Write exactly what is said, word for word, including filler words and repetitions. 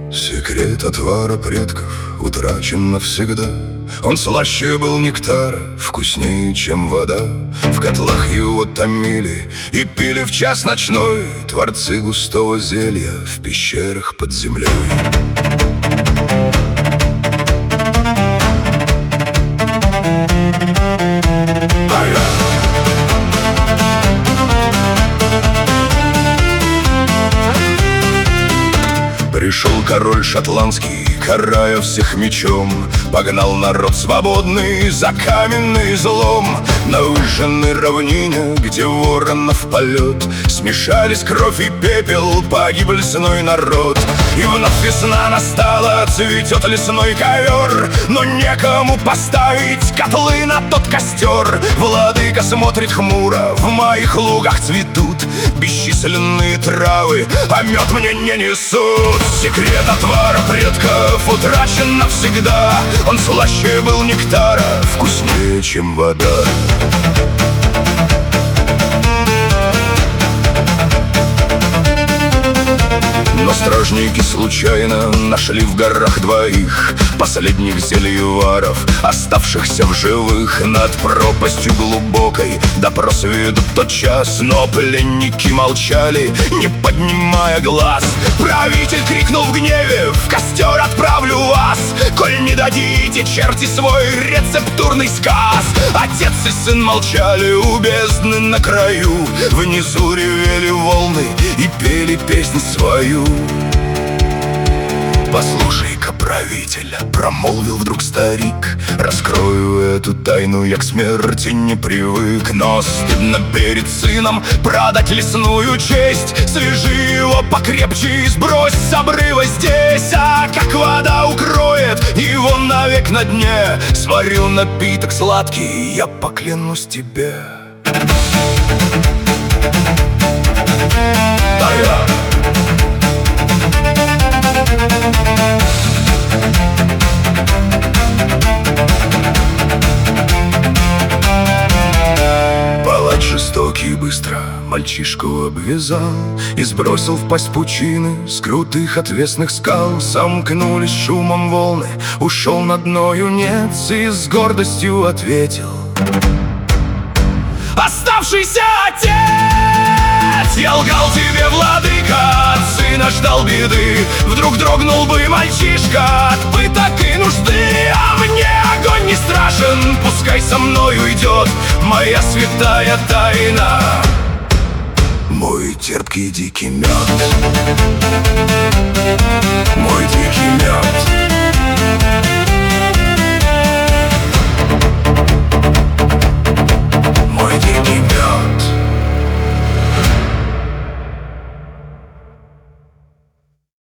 Секрет отвара предков утрачен навсегда. Он слаще был нектара, вкуснее, чем вода. В котлах его томили и пили в час ночной творцы густого зелья в пещерах под землей. Пришел король шотландский, карая всех мечом, погнал народ свободный за каменный злом. На выжженной равнине, где воронов полет, смешались кровь и пепел, погиб лесной народ. И вновь весна настала, цветет лесной ковер, но некому поставить котлы на тот костер. Владыка смотрит хмуро, в моих лугах цветут бесчисленные травы, а мед мне не несут. Секрет отвара предков утрачен навсегда. Он слаще был нектара, вкуснее, чем вода. Но стражники случайно нашли в горах двоих последних зельеваров, оставшихся в живых. Над пропастью глубокой допрос ведут тотчас, но пленники молчали, не поднимая глаз. Правитель крикнул в гневе: в костер отправлю вас, коль не дадите, черти, свой рецептурный сказ. Отец и сын молчали у бездны на краю, внизу ревели волны и пели песнь свою. «Послушай-ка, правитель, — промолвил вдруг старик, — раскрою эту тайну, я к смерти не привык. Но стыдно перед сыном продать лесную честь. Свяжи его покрепче и сбрось с обрыва здесь. А как вода укроет его навек на дне, сварил напиток сладкий, я поклянусь тебе». Да я Палач жестокий быстро мальчишку обвязал и сбросил в пасть пучины с крутых отвесных скал. Сомкнулись шумом волны, ушел на дно юнец и с гордостью ответил: «Оставшийся отец! Я лгал тебе, владыка, от сына ждал беды. Вдруг дрогнул бы мальчишка от пыток и нужды. А мне огонь не страшен, пускай со мной уйдет моя святая тайна, мой терпкий дикий мед, мой